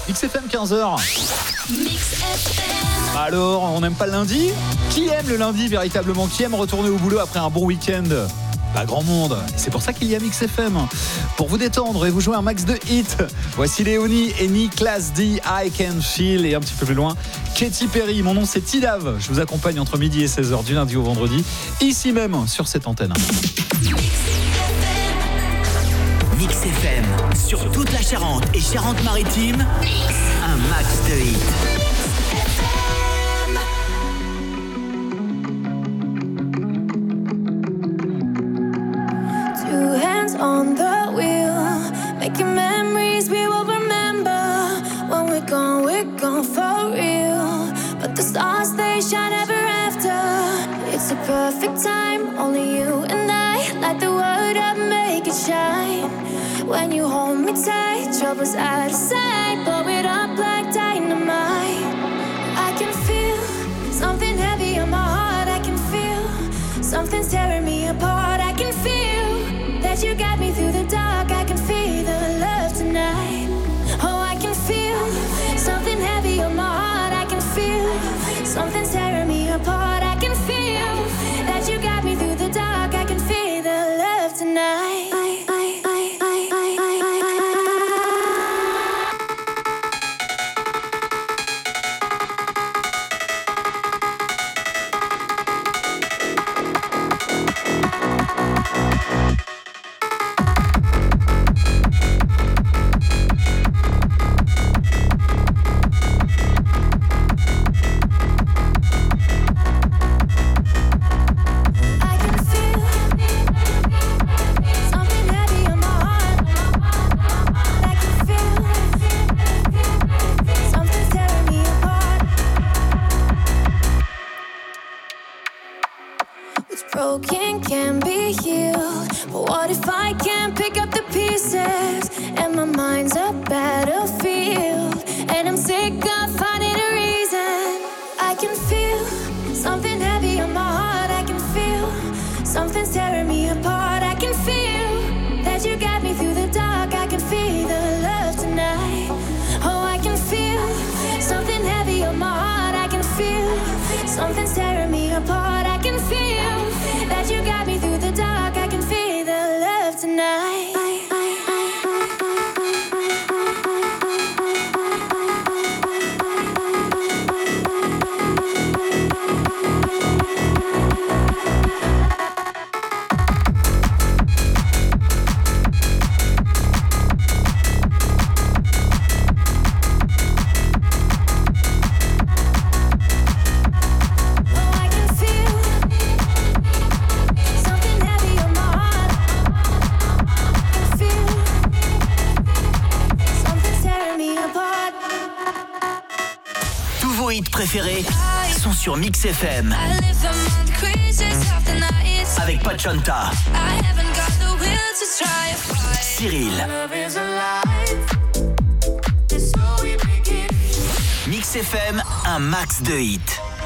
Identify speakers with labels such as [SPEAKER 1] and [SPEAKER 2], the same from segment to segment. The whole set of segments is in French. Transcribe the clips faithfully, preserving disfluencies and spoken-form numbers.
[SPEAKER 1] X F M quinze heures. Alors, on n'aime pas le lundi ? Qui aime le lundi véritablement ? Qui aime retourner au boulot après un bon week-end ? Pas grand monde. C'est pour ça qu'il y a Mix F M. Pour vous détendre et vous jouer un max de hits. Voici Léonie et Niklas D. I Can Feel. Et un petit peu plus loin, Katy Perry. Mon nom c'est Tidav. Je vous accompagne entre midi et seize heures du lundi au vendredi. Ici même sur cette antenne.
[SPEAKER 2] Mix F M, sur toute la Charente et Charente-Maritime, un max de hits.
[SPEAKER 3] Two hands on the wheel, making memories we will remember. When we're gone, we're gone for real. But the stars, they shine ever after. It's a perfect time, only you and I. Light the world up, make it shine. When you hold me tight, trouble's out of sight. Blow it up like dynamite. I can feel something heavy on my heart. I can feel something's tearing me apart. I can feel that you got me through the dark. I can feel the love tonight. Oh, I can feel something heavy on my heart. I can feel something's tearing me apart. I can feel that you got me through the dark. I can feel the love tonight. I, I, I, I, I, I, I, I. Broken can be healed, but what if I can't pick up the pieces? And my mind's a battlefield, and I'm sick of finding a reason. I can feel something heavy on my heart. I can feel something's tearing me apart. I can feel that you got me through the dark. I can feel the love tonight. Oh, I can feel something heavy on my heart. I can feel something's tearing me apart. I can feel that you got me through the dark. I can feel the love tonight.
[SPEAKER 2] Préférés sont sur Mix F M avec Pachanta, Cyril. Mix F M, un max de hits.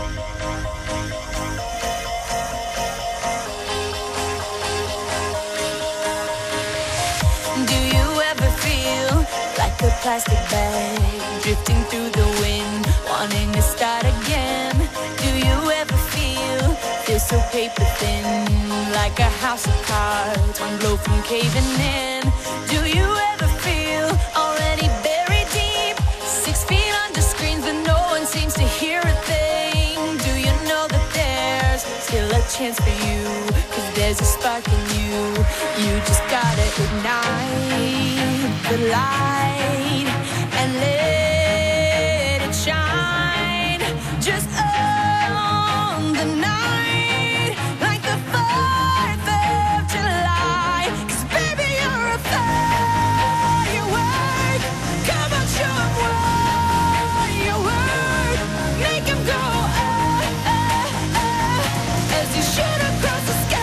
[SPEAKER 3] Do you ever feel like a plastic bag drifting through the wind, wanting to start again? Do you ever feel, feel so paper thin, like a house of cards, one blow from caving in? Do you ever feel already buried deep, six feet under screens but no one seems to hear a thing? Do you know that there's still a chance for you, cause there's a spark in you, you just gotta ignite the light and let it shine. Just own the night like the fourth of July. Cause baby you're a firework. Come on, show 'em what you're worth. Make 'em go ah, ah, ah, as you shoot across the sky.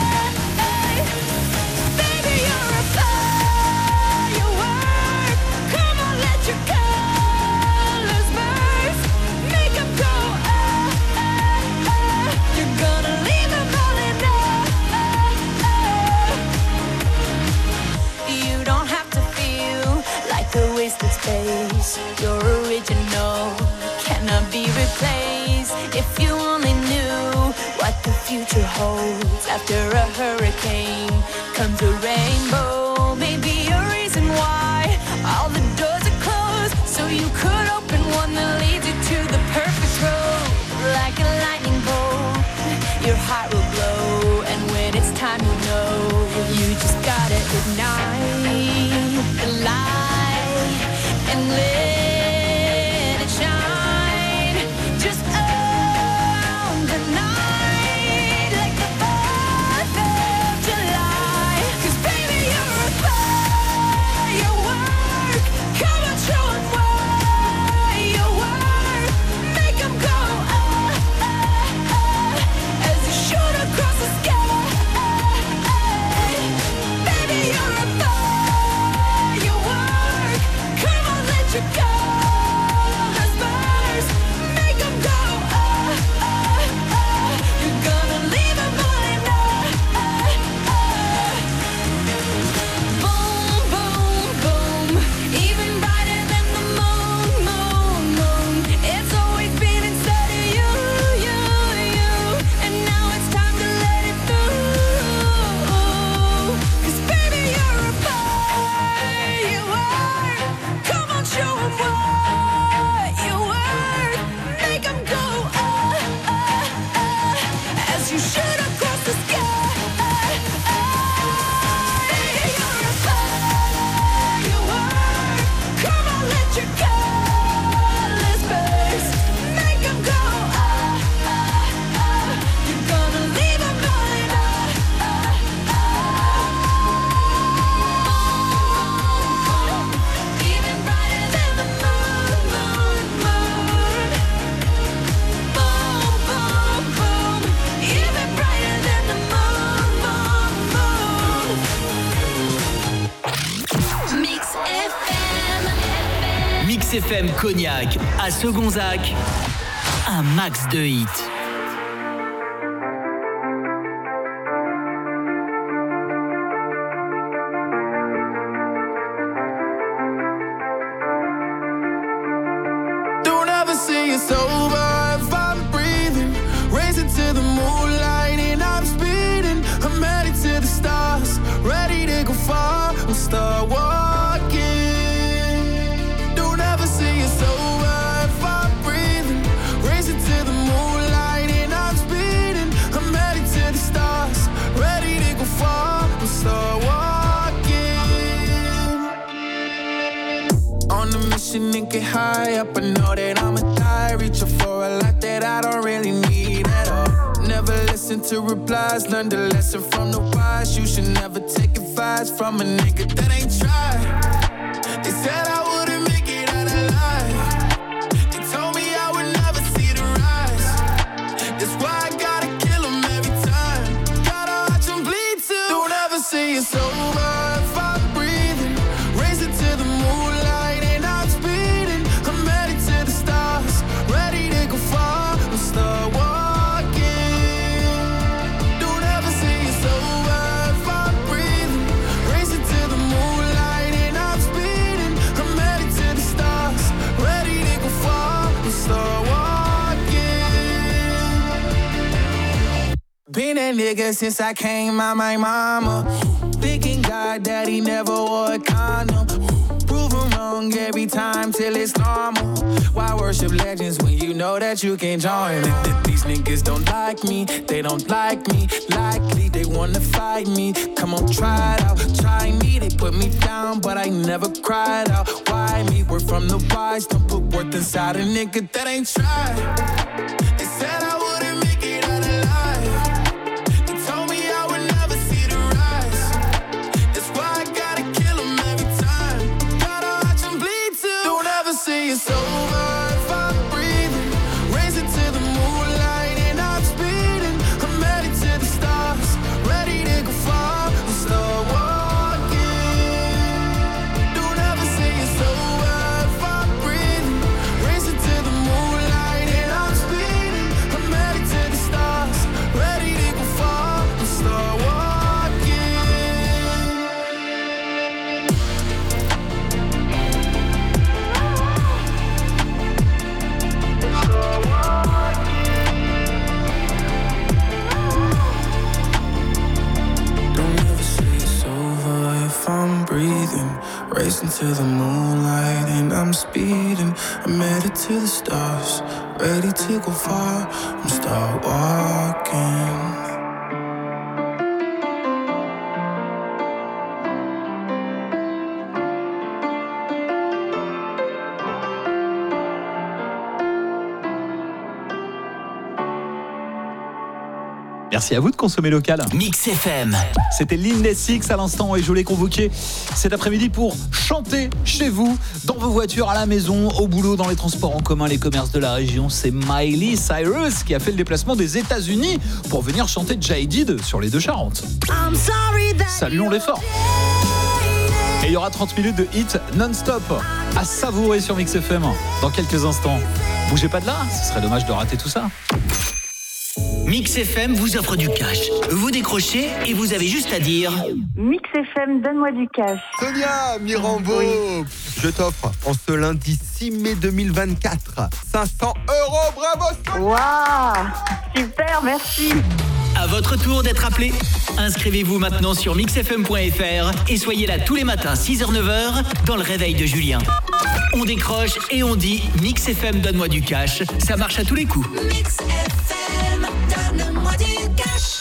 [SPEAKER 3] Baby you're a firework. face. You're original, cannot be replaced. If you only knew what the future holds. After a hurricane comes a rainbow. Maybe a reason why all the doors are closed, so you could open one that leads you to the perfect road. Like a lightning bolt, your heart will glow. And when it's time to know, you just gotta ignite the light and let it shine. Just own the night like the fourth of July. 'Cause baby, you're a firework. Come on, show 'em what you work. Make 'em go ah, ah, ah, as you shoot across the sky. Baby, you're a firework. Come on, let your colors burst. Make 'em go ah, ah, ah. You're gonna leave 'em falling ah, ah, ah. Boom, boom, boom. Even brighter than the moon, moon, moon. It's always been inside of you, you, you. And now it's time to let it through. 'Cause baby, you're a firework. Come on, show 'em what you work. Make 'em go ah, ah, ah, as you shoot across the sky. Baby, you're a firework. Come on, let your colors burst. Make 'em go ah, ah, ah. You're gonna leave 'em falling ah, ah, ah. Even brighter than the moon, moon, moon. Boom, boom, boom. Even brighter than the moon, moon, moon. Mix F M.
[SPEAKER 2] Mix F M Cognac à Segonzac, un max de hits.
[SPEAKER 4] Don't ever say it's over if I'm breathing. Racing to the moonlight and I'm speeding. I'm headed to the stars, ready to go far and start walking. Don't ever say it's over if I'm breathing. Racing to the moonlight and I'm speeding. I'm headed to the stars, ready to go far and start walking. On a mission and get high up, I know that I'ma die. Reaching for a lot that I don't really need at all. Never listen to replies, learn the lesson from the wise. You should never take advice from a nigga that ain't tried. They said I wouldn't make it out alive. They told me I would never see the rise. That's why I gotta kill 'em every time. Gotta watch 'em bleed too. Don't ever say it's over if I'm breathing. Racing to the moonlight and I'm speeding. I'm headed to the stars, ready to go far and start walking. Don't ever say it's over if I'm breathing. Racing to the moonlight and I'm speeding. I'm headed to the stars, ready to go far and start walking. Been a nigga since I came out my mama. Thinking God that he never wore a condom. Proven wrong every time till it's normal. Why worship legends when you know that you can't join it? These niggas don't like me, they don't like me. Likely they wanna fight me. Come on, try it out, try me. They put me down, but I never cried out. Why me? We're from the wise, don't put worth inside a nigga that ain't tried. They said I wouldn't make it out alive. They told me I would never see the rise. That's why I gotta kill 'em every time. Gotta watch 'em bleed too. Don't ever say it's over if I'm breathing. Racing to the moonlight and I'm speeding. I'm headed to the stars, ready to go far and start walking. Don't ever say it's over if I'm breathing. Racing to the moonlight and I'm speeding. I'm speeding. I'm headed to the stars, ready to go far. I'm start walking.
[SPEAKER 1] Merci à vous de consommer local.
[SPEAKER 2] Mix F M.
[SPEAKER 1] C'était l'Indesix à l'instant et je voulais convoquer cet après-midi pour chanter chez vous, dans vos voitures, à la maison, au boulot, dans les transports en commun, les commerces de la région. C'est Miley Cyrus qui a fait le déplacement des États-Unis pour venir chanter Jaded sur les deux Charentes. Saluons l'effort. Et il y aura trente minutes de hits non-stop à savourer sur Mix F M dans quelques instants. Bougez pas de là, ce serait dommage de rater tout ça.
[SPEAKER 2] Mix F M vous offre du cash. Vous décrochez et vous avez juste à dire
[SPEAKER 5] Mix F M, donne-moi du cash.
[SPEAKER 6] Sonia Mirambeau, oui. Je t'offre en ce lundi six mai deux mille vingt-quatre cinq cents euros. Bravo Sonia.
[SPEAKER 5] Waouh, super, merci.
[SPEAKER 2] À votre tour d'être appelé. Inscrivez-vous maintenant sur mix f m point f r et soyez là tous les matins six heures neuf heures dans le réveil de Julien. On décroche et on dit Mix F M, donne-moi du cash. Ça marche à tous les coups.
[SPEAKER 7] Mix F M, donne-moi du cash.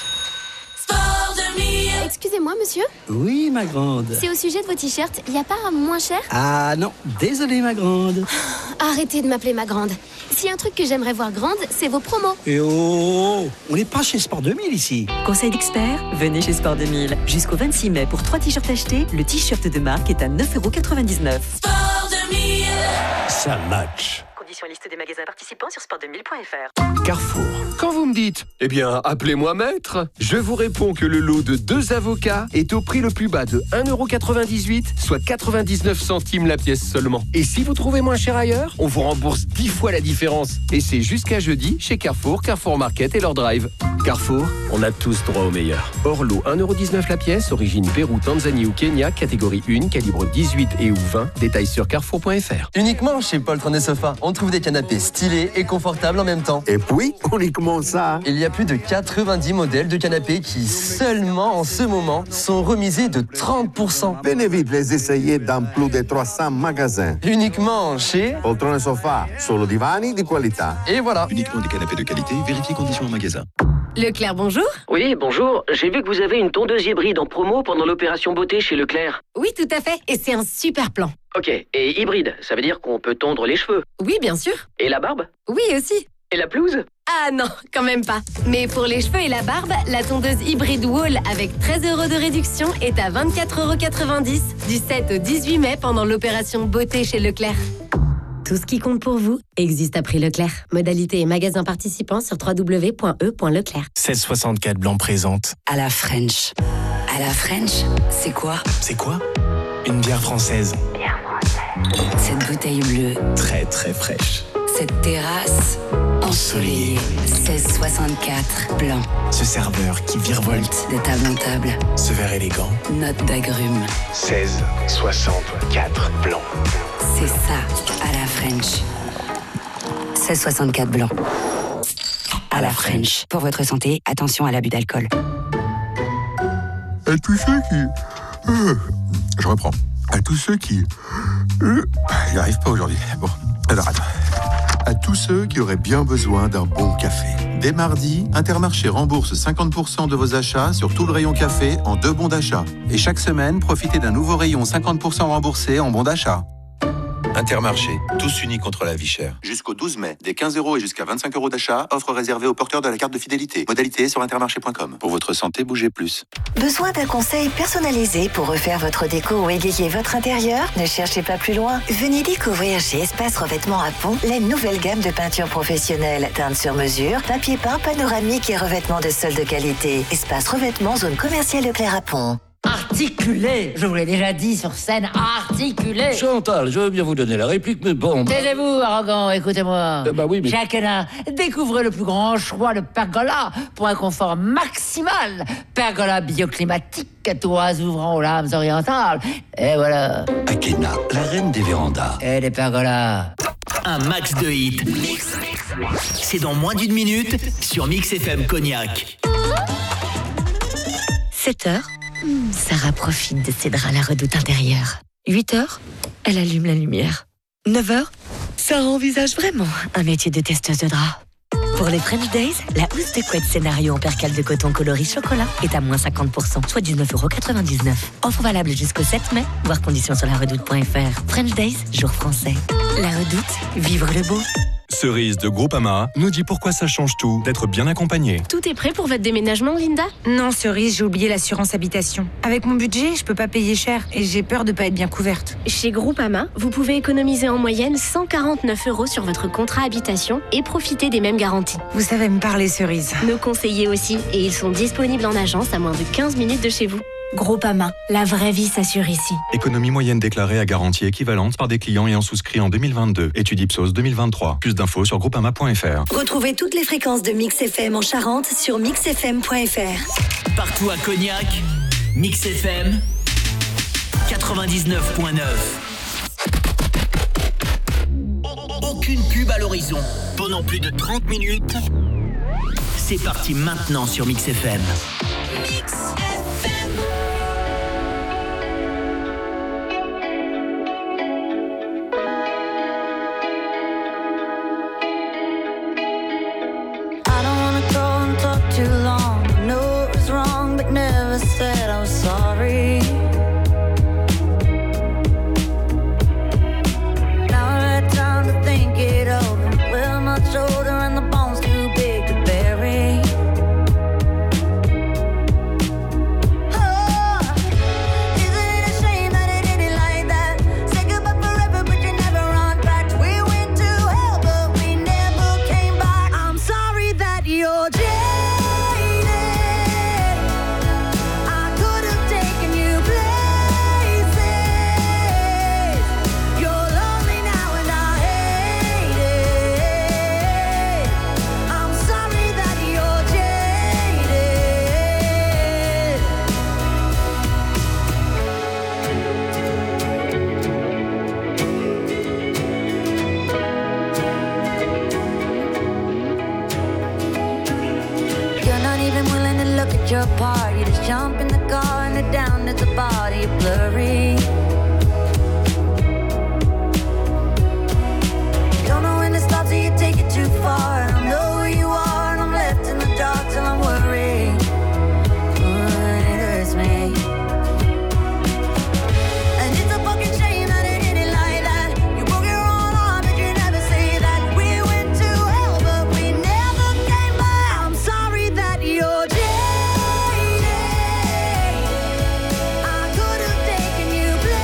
[SPEAKER 7] Sport deux mille.
[SPEAKER 8] Excusez-moi, monsieur.
[SPEAKER 9] Oui, ma grande.
[SPEAKER 8] C'est au sujet de vos t-shirts. Il n'y a pas un moins cher?
[SPEAKER 9] Ah non, désolé, ma grande.
[SPEAKER 8] Arrêtez de m'appeler ma grande. S'il y a un truc que j'aimerais voir grande, c'est vos promos.
[SPEAKER 9] Et oh, on n'est pas chez Sport deux mille ici.
[SPEAKER 10] Conseil d'expert, venez chez Sport deux mille. Jusqu'au vingt-six mai, pour trois t-shirts achetés, le t-shirt de marque est à neuf euros quatre-vingt-dix-neuf.
[SPEAKER 7] Sport deux mille.
[SPEAKER 9] Ça match.
[SPEAKER 10] Conditions et liste des magasins participants sur sport deux mille point f r.
[SPEAKER 11] Carrefour. Quand vous me dites, eh bien, appelez-moi maître, je vous réponds que le lot de deux avocats est au prix le plus bas de un euro quatre-vingt-dix-huit, soit quatre-vingt-dix-neuf centimes la pièce seulement. Et si vous trouvez moins cher ailleurs, on vous rembourse dix fois la différence. Et c'est jusqu'à jeudi chez Carrefour, Carrefour Market et leur drive. Carrefour, on a tous droit au meilleur. Hors lot, un euro dix-neuf la pièce, origine Pérou, Tanzanie ou Kenya, catégorie un, calibre dix-huit et ou vingt. Détails sur carrefour point f r.
[SPEAKER 12] Uniquement chez Poltron et Sofa, on trouve des canapés stylés et confortables en même temps.
[SPEAKER 13] Et puis, uniquement ça.
[SPEAKER 12] Il y a plus de quatre-vingt-dix modèles de canapés qui, seulement en ce moment, sont remisés de trente pour cent.
[SPEAKER 13] Venez vite les essayer dans plus de trois cents magasins.
[SPEAKER 12] Uniquement chez
[SPEAKER 13] Poltron et Sofa, solo divani di qualità.
[SPEAKER 12] Et voilà.
[SPEAKER 14] Uniquement des canapés de qualité, vérifiez conditions en magasin.
[SPEAKER 15] Leclerc, bonjour.
[SPEAKER 16] Oui, bonjour. J'ai vu que vous avez une tondeuse hybride en promo pendant l'opération beauté chez Leclerc.
[SPEAKER 15] Oui, tout à fait. Et c'est un super plan.
[SPEAKER 16] Ok. Et hybride, ça veut dire qu'on peut tondre les cheveux?
[SPEAKER 15] Oui, bien sûr.
[SPEAKER 16] Et la barbe?
[SPEAKER 15] Oui, aussi.
[SPEAKER 16] Et la pelouse?
[SPEAKER 15] Ah non, quand même pas. Mais pour les cheveux et la barbe, la tondeuse hybride Wall avec treize euros de réduction est à vingt-quatre euros quatre-vingt-dix du sept au dix-huit mai pendant l'opération beauté chez Leclerc. Tout ce qui compte pour vous existe à prix Leclerc. Modalité et magasin participants sur w w w point e point leclerc.
[SPEAKER 17] seize soixante-quatre Blanc présente.
[SPEAKER 18] À la French. À la French, c'est quoi?
[SPEAKER 17] C'est quoi? Une bière française.
[SPEAKER 18] Bière française. Cette bouteille bleue.
[SPEAKER 17] Très très fraîche.
[SPEAKER 18] Cette terrasse ensoleillée. seize soixante-quatre Blanc.
[SPEAKER 17] Ce serveur qui virevolte
[SPEAKER 18] de table en table.
[SPEAKER 17] Ce verre élégant.
[SPEAKER 18] Note d'agrumes.
[SPEAKER 17] seize soixante-quatre Blanc.
[SPEAKER 18] C'est ça, à la French. seize soixante-quatre Blanc. À la French. Pour votre santé, attention à l'abus d'alcool.
[SPEAKER 19] À tous ceux qui... Euh, je reprends. À tous ceux qui... Euh, il n'arrive pas aujourd'hui. Bon, alors attends. À tous ceux qui auraient bien besoin d'un bon café. Dès mardi, Intermarché rembourse cinquante pour cent de vos achats sur tout le rayon café en deux bons d'achat. Et chaque semaine, profitez d'un nouveau rayon cinquante pour cent remboursé en bons d'achat.
[SPEAKER 20] Intermarché, tous unis contre la vie chère.
[SPEAKER 19] Jusqu'au douze mai, des quinze euros et jusqu'à vingt-cinq euros d'achat, offre réservée aux porteurs de la carte de fidélité. Modalité sur intermarché point com.
[SPEAKER 20] Pour votre santé, bougez plus.
[SPEAKER 21] Besoin d'un conseil personnalisé pour refaire votre déco ou égayer votre intérieur? Ne cherchez pas plus loin. Venez découvrir chez Espace Revêtement à Pont la nouvelle gamme de peinture professionnelle, teinte sur mesure, papier peint, panoramique et revêtement de sol de qualité. Espace Revêtement, zone commerciale Leclerc à Pont.
[SPEAKER 22] Articulé, je vous l'ai déjà dit sur scène, articulé.
[SPEAKER 23] Chantal, je veux bien vous donner la réplique, mais bon...
[SPEAKER 22] Taisez-vous, arrogant, écoutez-moi.
[SPEAKER 23] Euh, bah oui, mais...
[SPEAKER 22] Chacun, découvrez le plus grand choix de pergola pour un confort maximal. Pergola bioclimatique, toits ouvrant aux lames orientales. Et voilà.
[SPEAKER 9] Akena, la reine des vérandas.
[SPEAKER 22] Et les pergolas.
[SPEAKER 2] Un max de hits. C'est dans moins d'une minute sur Mix F M Cognac.
[SPEAKER 10] sept heures. Sarah profite de ses draps à la redoute intérieure. huit heures, elle allume la lumière.
[SPEAKER 1] neuf heures, ça envisage vraiment un métier de testeuse de drap. Pour les French Days, la housse de couette scénario en percale de coton coloris chocolat est à moins cinquante pour cent, soit dix-neuf euros quatre-vingt-dix-neuf. Offre valable jusqu'au sept mai, voir conditions sur la redoute point f r. French Days, jour français. La Redoute, vivre le beau.
[SPEAKER 3] Cerise de Groupama nous dit pourquoi ça change tout d'être bien accompagné.
[SPEAKER 15] Tout est prêt pour votre déménagement, Linda?
[SPEAKER 4] Non, Cerise, j'ai oublié l'assurance habitation. Avec mon budget, je peux pas payer cher et j'ai peur de pas être bien couverte.
[SPEAKER 15] Chez Groupama, vous pouvez économiser en moyenne cent quarante-neuf euros sur votre contrat habitation et profiter des mêmes garanties.
[SPEAKER 4] Vous savez me parler, Cerise.
[SPEAKER 15] Nos conseillers aussi, et ils sont disponibles en agence à moins de quinze minutes de chez vous. Groupama, la vraie vie s'assure ici.
[SPEAKER 3] Économie moyenne déclarée à garantie équivalente par des clients ayant souscrit en deux mille vingt-deux. Étude Ipsos deux mille vingt-trois. Plus d'infos sur groupama point f r.
[SPEAKER 1] Retrouvez toutes les fréquences de Mix F M en Charente sur mix f m point f r.
[SPEAKER 2] Partout à Cognac, Mix F M quatre-vingt-dix-neuf point neuf. Aucune pub à l'horizon pendant plus de trente minutes. C'est parti maintenant sur Mix F M. Mix F M.
[SPEAKER 24] Too long, I know it was wrong, but never said I was sorry. Now I had time to think it over. We're much older and the bone's too big to bury. Oh, isn't it a shame that it ended like that? Say goodbye forever, but you never run back. We went to hell, but we never came back. I'm sorry that you're dead. Your part, you just jump in the car and it down at the body blurry. Don't know when to stop, so you take it too far. I don't know who you are, and I'm left in the dark till I'm worried. Ooh, it hurts me. And it's a fucking shame that it ended like that. You broke your own heart, but you never say that. We went to hell, but we never came back. I'm sorry that you're dead. I could have taken you.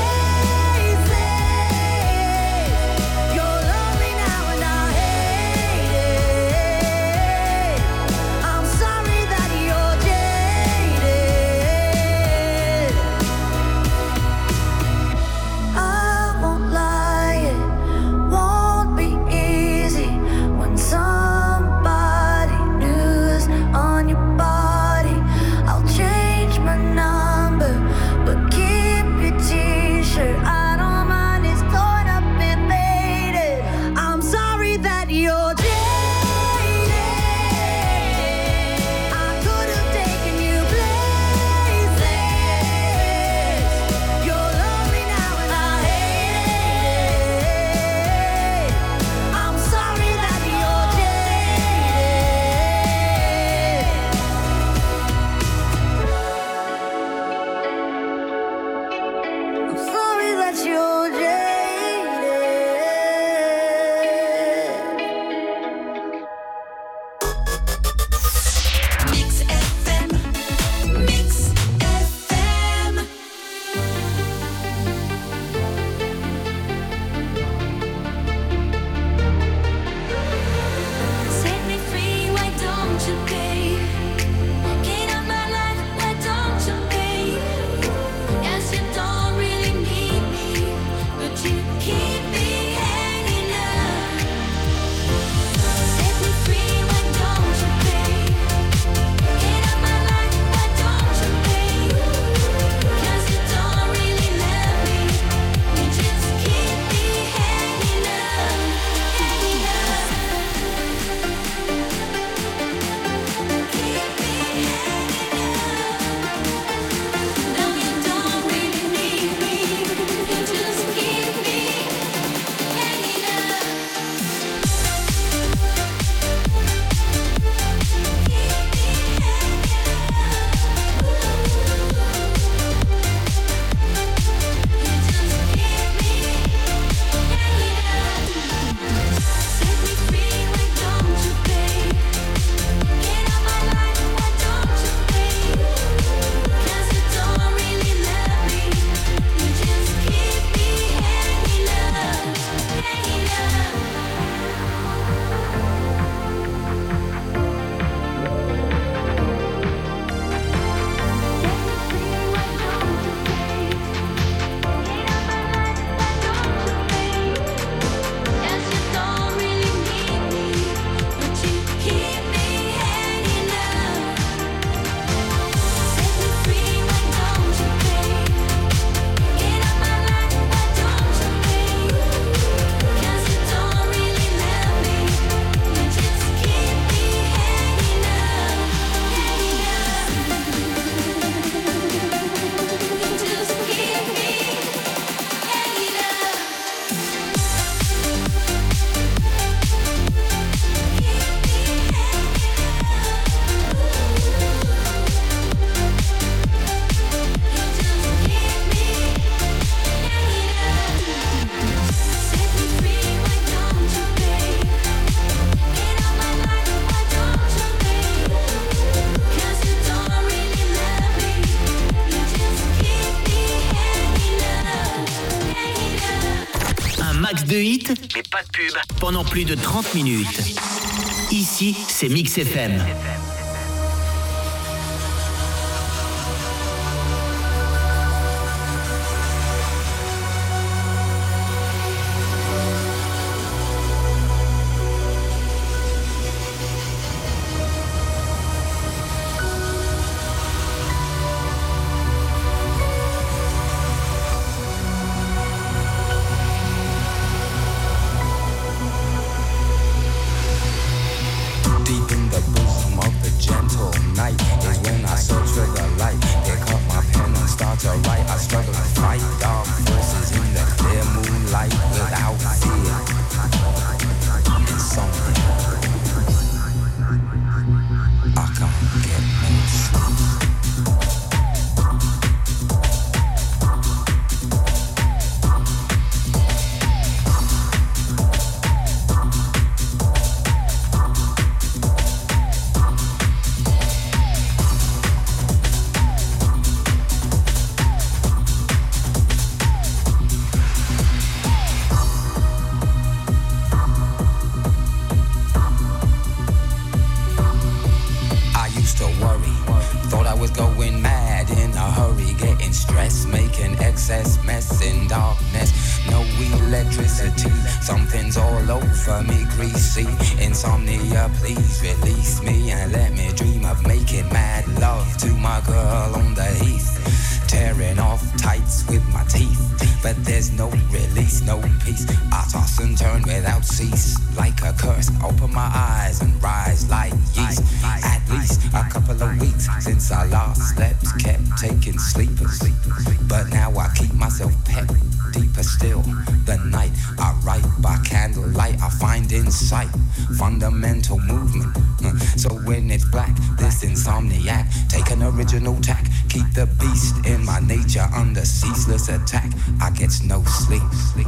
[SPEAKER 2] pas de pub, pendant plus de trente minutes. Ici, c'est Mix F M.
[SPEAKER 5] Fundamental movement. So when it's black, this insomniac, take an original tack, keep the beast in my nature under ceaseless attack. I get no sleep.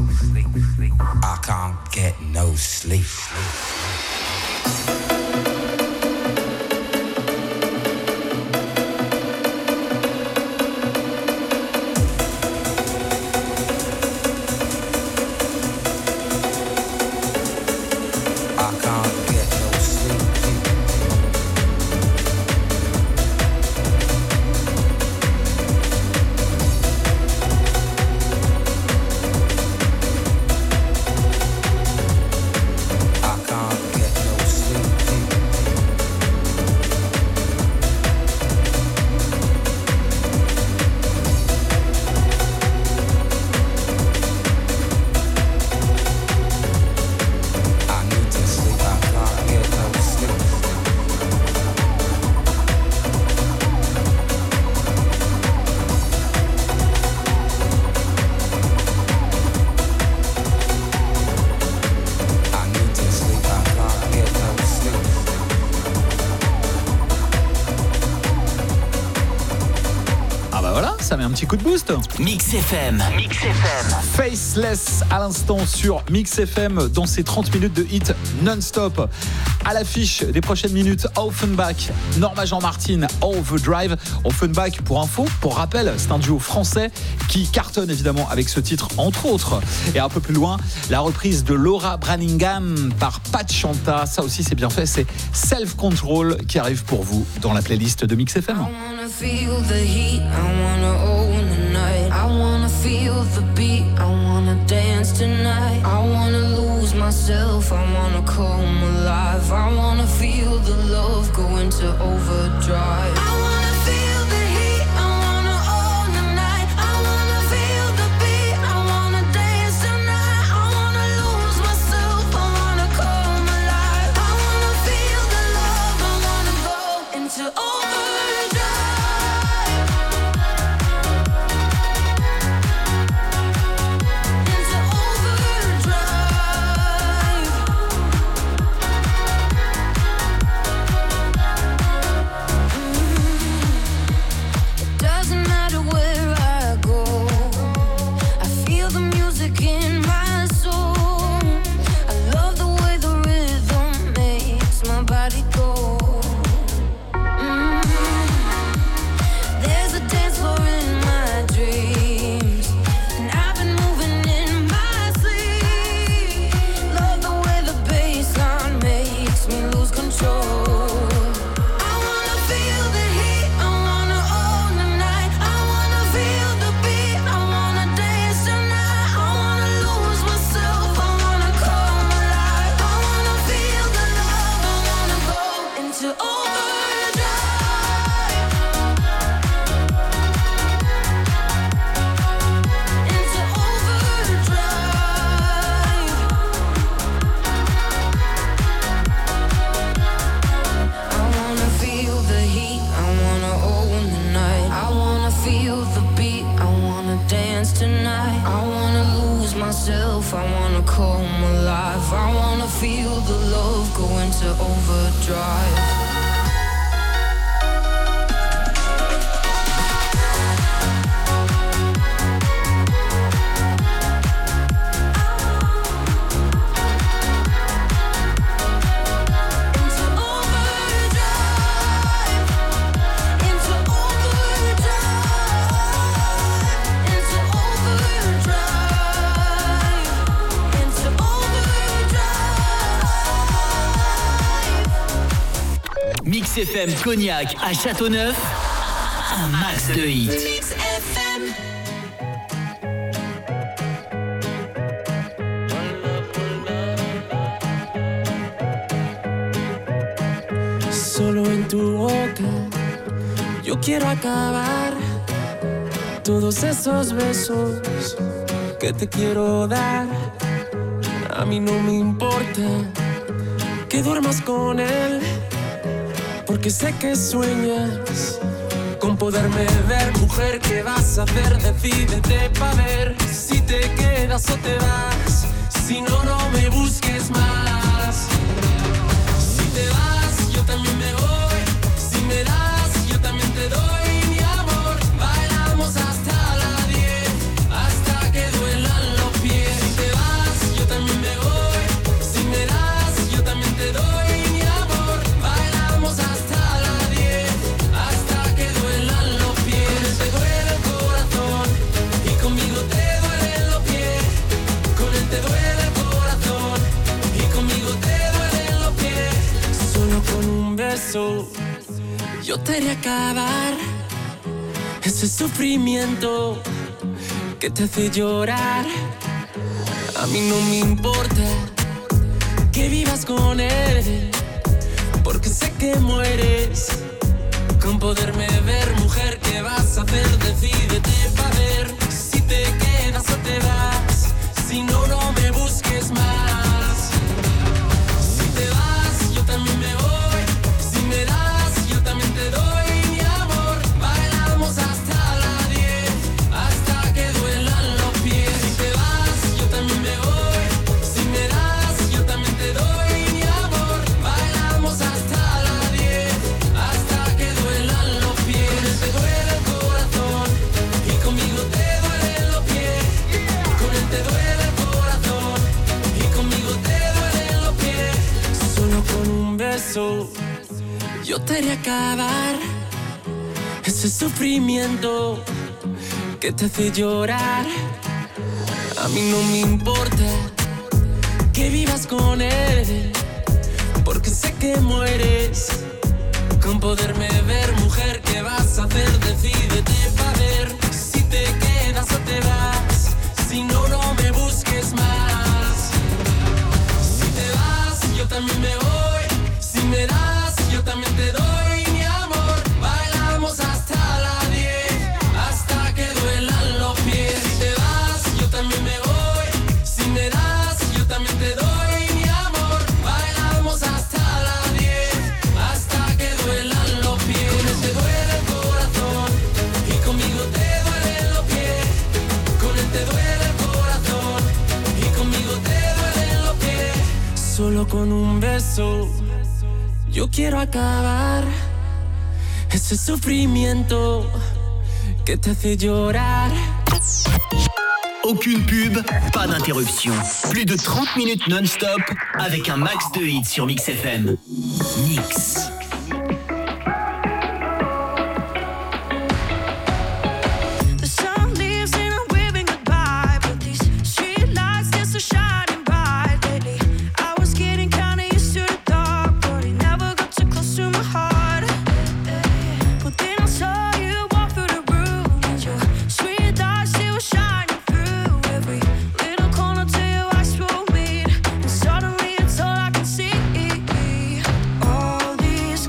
[SPEAKER 5] I can't get no sleep.
[SPEAKER 6] Ça met un petit coup de boost.
[SPEAKER 2] Mix F M. Mix F M.
[SPEAKER 6] Faceless à l'instant sur Mix F M dans ces trente minutes de hit non-stop. À l'affiche des prochaines minutes, Offenbach, Norma Jean-Martin, Overdrive. Offenbach, pour info, pour rappel, c'est un duo français qui cartonne évidemment avec ce titre, entre autres. Et un peu plus loin, la reprise de Laura Branigan par Pat Chanta. Ça aussi, c'est bien fait. C'est Self Control qui arrive pour vous dans la playlist de Mix F M.
[SPEAKER 24] Own the night. I wanna feel the beat. I wanna dance tonight. I wanna lose myself. I wanna come alive. I wanna feel the love go into overdrive. I wanna feel the heat. I wanna own the night. I wanna feel the beat. I wanna dance tonight. I wanna lose myself. I wanna come alive. I wanna feel the love. I wanna go into overdrive. feel the love go into overdrive.
[SPEAKER 2] Mix F M Cognac à Châteauneuf, un max de hits. Mix F M.
[SPEAKER 7] Solo en tu boca yo quiero acabar todos esos besos que te quiero dar. A mí no me importa que duermas con él, porque sé que sueñas con poderme ver. Mujer, ¿qué vas a hacer? Decídete pa' ver si te quedas o te vas. Si no, no me busques más. Si te vas, yo también me voy. Si me das, yo también te doy mi amor. Bailamos hasta las diez, hasta que duelan los pies. Si te vas, yo también me voy. Si me das, yo también te doy. Yo te haré acabar ese sufrimiento que te hace llorar. A mí no me importa que vivas con él, porque sé que mueres con poderme ver. Mujer, ¿qué vas a hacer? Decídete pa' ver si te quedas o te vas. Si no, no me busques más. Si te vas, yo también me voy. Me das, yo también te doy mi amor. Bailamos hasta las diez, hasta que duelan los pies. Si te vas, yo también me voy. Si me das, yo también te doy mi amor. Bailamos hasta las diez, hasta que duelan los pies. Te duele el corazón y conmigo te duelen los pies. Con él te duele el corazón y conmigo te duelen los pies. Solo con un beso yo te haré acabar ese sufrimiento que te hace llorar. A mí no me importa que vivas con él, porque sé que mueres con poderme ver. Mujer, ¿qué vas a hacer? Decídete pa' ver si te quedas o te vas. Si no, no me busques más. Si te vas, yo también me voy. Si me das, yo también te doy mi amor. Bailamos hasta las diez, hasta que duelan los pies. Si te vas, yo también me voy. Si me das, yo también te doy mi amor. Bailamos hasta las diez, hasta que duelan los pies. Con él te duele el corazón y conmigo te duelen los pies. Con él te duele el corazón y conmigo te duelen los pies. Solo con un beso yo quiero acabar ese sufrimiento que te hace llorar.
[SPEAKER 2] Aucune pub, pas d'interruption. Plus de trente minutes non-stop avec un max de hits sur Mix F M. Mix.
[SPEAKER 24] All these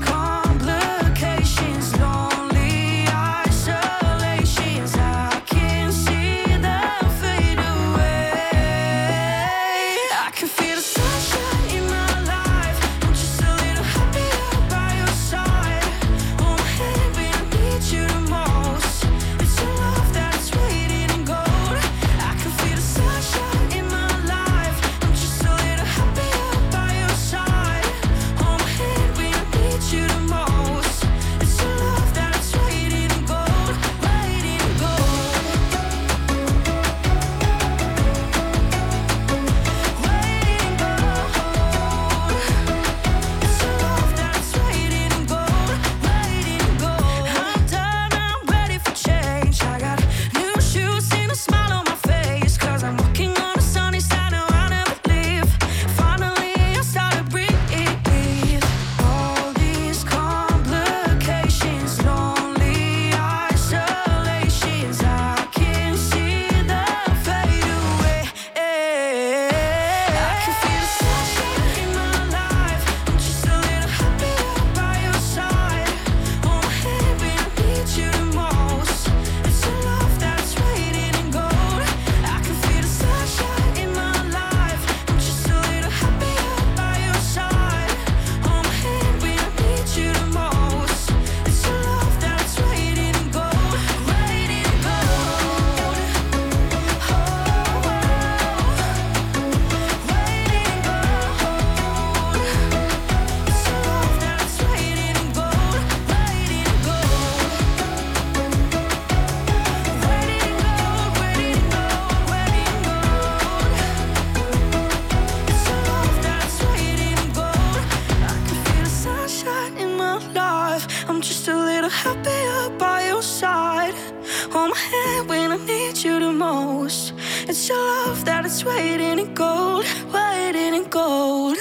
[SPEAKER 24] hearts waiting in gold, waiting in gold.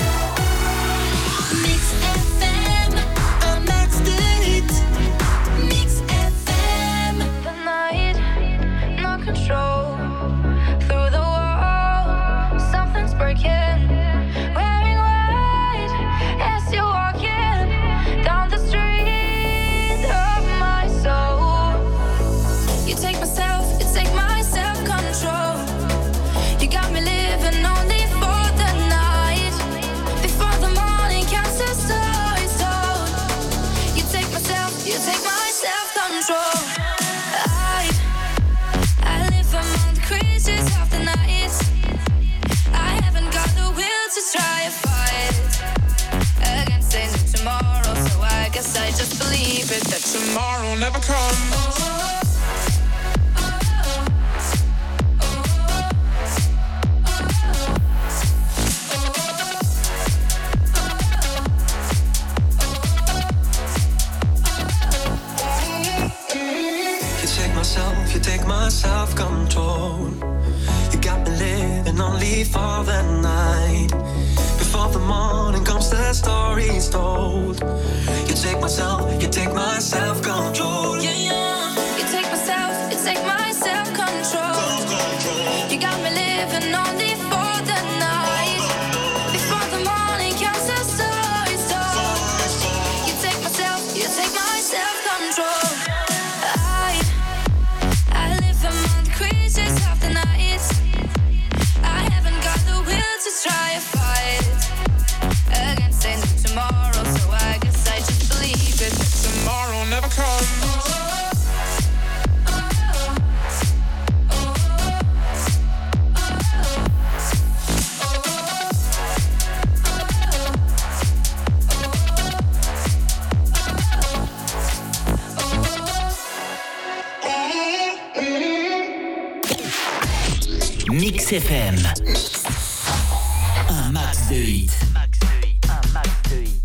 [SPEAKER 24] Mix F M, un max de hits. Mix F M. The night, no control. Through the wall, something's breaking. Wearing white as you're walking down the street of my soul. You take myself, you take my self-control. You got me living only for the night. Before the morning comes, the story's told. You take myself, you take my self-control. I, I live among the creatures of the night. I haven't got the will to try a fight against a new tomorrow, so I guess I just believe it that tomorrow never comes.
[SPEAKER 7] You take my self-control. You got me living only for the night. Before the morning comes, the story's told. You take myself, you take my self-control.
[SPEAKER 24] Yeah, yeah. You take myself, you take my self-control. You got me living only for the night. Before the morning comes, the story's told. You take myself, you take my self-control. Of the night, I haven't got the will to try a fight against a new tomorrow, so I guess I just believe it that tomorrow never comes.
[SPEAKER 2] Mix F M. Un max de hits. Un max de hits.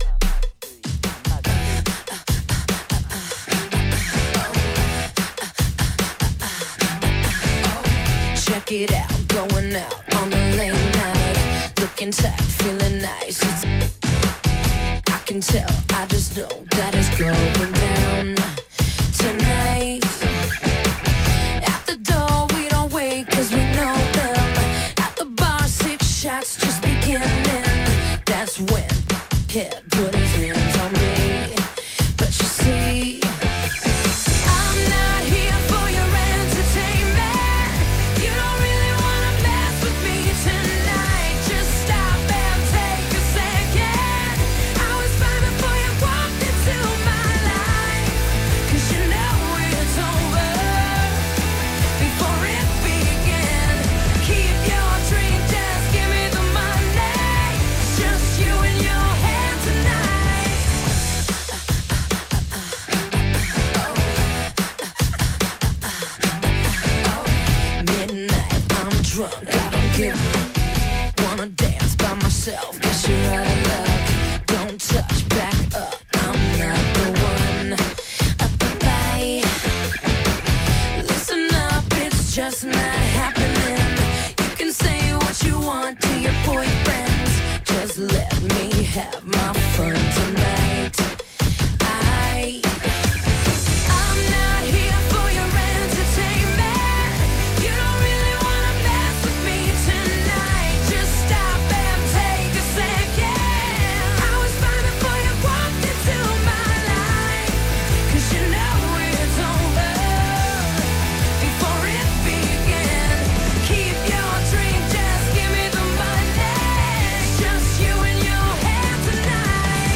[SPEAKER 24] Check it out, going out on the late night, looking tight, feeling nice. It's, I can tell, I just know that it's going down tonight. At the door, we don't wait 'cause we know them. At the bar, six shots just beginning. That's when Kid put his hands on me. But you see, I'm not here for your entertainment. You don't really wanna mess with me tonight. Just stop and take a second. I was fine before you walked into my life. 'Cause you know it's over before it began. Keep your drink, just give me the money. Just you and your head tonight. Midnight, I'm drunk, I don't give. Wanna dance by myself, guess you're out of luck. Don't touch, back up, I'm not the one. Up the light. Listen up, it's just not happening. You can say what you want to your boyfriends. Just let me have my fun tonight. I, I'm not here for your entertainment. You don't really wanna mess with me tonight. Just stop and take a second. I was fine before you walked into my life. 'Cause you know it's over before it began. Keep your drink, just give me the money. Just you and your head tonight.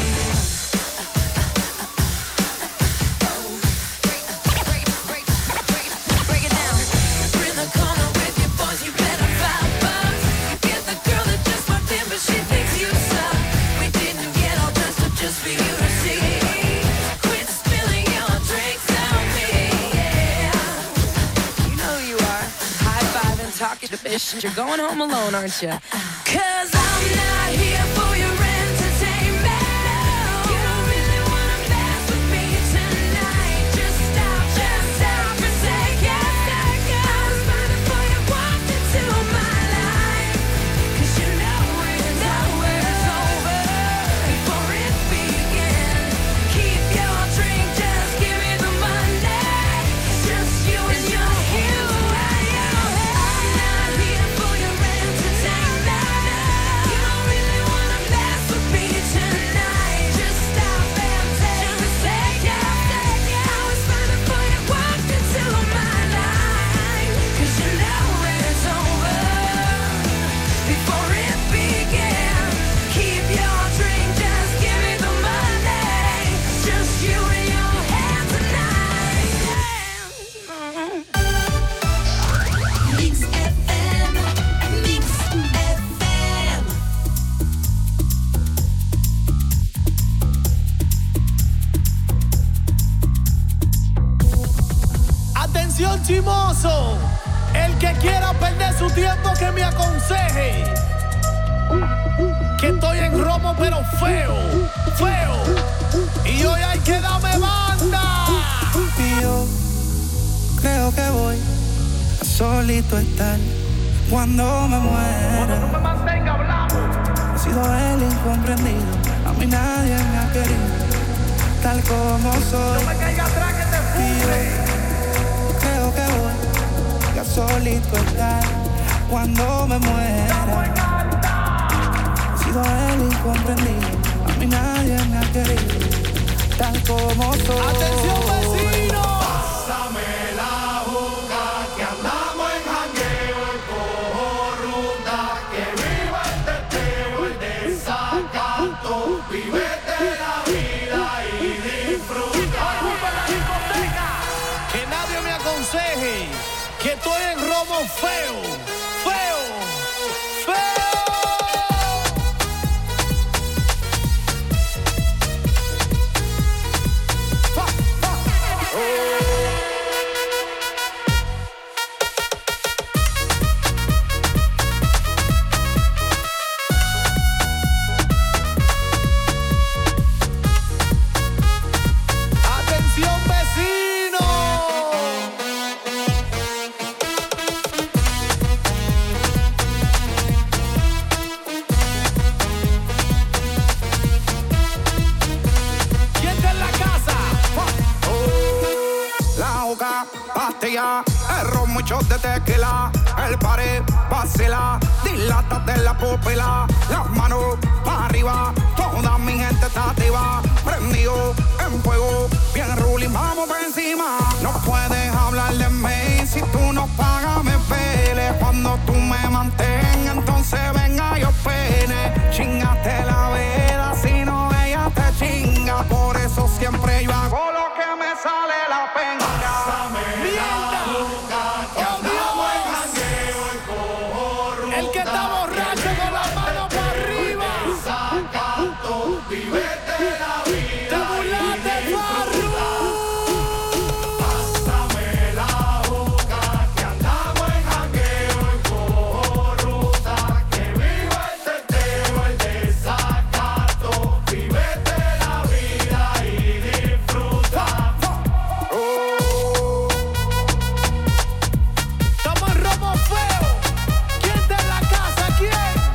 [SPEAKER 24] Break it down. We're in the corner with your boys, you better five bucks. You get the girl that just walked in, but she thinks you suck. We didn't get all dressed up just for you to see. Quit spilling your drinks on me, yeah. You know who you are. High five and talking to bitch. You're going home alone, aren't you? 'Cause I'm not here for your entertainment. You don't really wanna mess with me tonight. Just stop, just stop a second. I was fine before you walked into my life.
[SPEAKER 8] Atención chimoso, el que quiera perder su tiempo que me aconseje. Que estoy en romo pero feo, feo. Y hoy hay que darme banda.
[SPEAKER 11] Y yo creo que voy a solito estar cuando me muera.
[SPEAKER 8] Cuando tú me mantengas hablando.
[SPEAKER 11] He sido el incomprendido, a mí nadie me ha querido, tal como soy.
[SPEAKER 8] No me caiga atrás que te fume.
[SPEAKER 11] Creo que voy a solito estar cuando me muera. He sido el incomprendido, a mí nadie me ha querido, tal como soy.
[SPEAKER 8] Atención vecino.
[SPEAKER 12] Pásame la juca que andamos en jangueo y cojo ruta. Que viva el teteo, el desacato. Vívete la vida y disfruta.
[SPEAKER 8] Que nadie me aconseje que estoy en romo feo, feo, feo.
[SPEAKER 11] El ron, muchos de tequila, el pared vacila, dilátate la pupila, las manos para arriba, toda mi gente está activa, prendido en fuego, bien ruling, vamos por encima. No puedes hablar de mí si tú no pagas, me pele. Cuando tú me mantengas, entonces venga yo pene. Chingate la vela, si no ella te chinga, por eso siempre yo hago lo que me sale la pena.
[SPEAKER 8] El que está borracho con la mano para arriba.
[SPEAKER 12] Desacato, vívete la vida.
[SPEAKER 8] Te burlaste, Farru.
[SPEAKER 12] Pásame la boca que andamos en jangueo y cojo ruta. Que viva el teteo, el desacato. Vívete la vida y disfruta.
[SPEAKER 8] Estamos en romo feo. ¿Quién está en la casa? ¿Quién?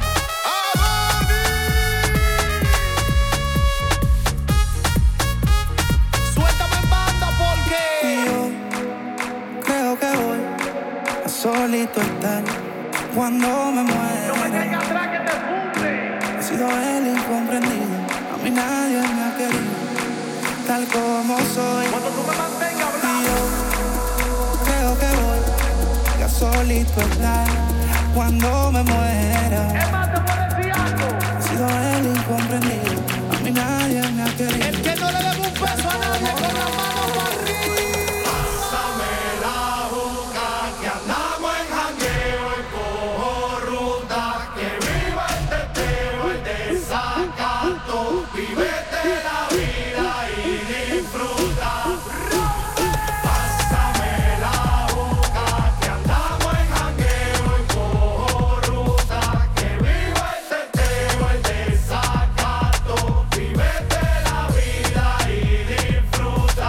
[SPEAKER 8] Suéltame en banda porque
[SPEAKER 11] yo creo que voy a solito estar cuando me muera.
[SPEAKER 8] No me caigas atrás que te funde.
[SPEAKER 11] He sido el incomprendido, a mí nadie me ha querido, tal como soy.
[SPEAKER 8] Cuando tú me mantengas hablando.
[SPEAKER 11] Yo creo que voy a solito estar cuando me muera.
[SPEAKER 8] Es más, te voy a decir algo.
[SPEAKER 11] He sido el incomprendido, a mí nadie me ha querido.
[SPEAKER 8] El que no le debe un peso a nadie con la mano para arriba.
[SPEAKER 12] Pásame la boca que andamos en jangueo y cojo ruta. Que viva el teteo, el desacato. Vívete la vida y disfruta. Pásame la boca que andamos en jangueo y cojo ruta. Que viva el teteo, el desacato. Vívete la vida y disfruta.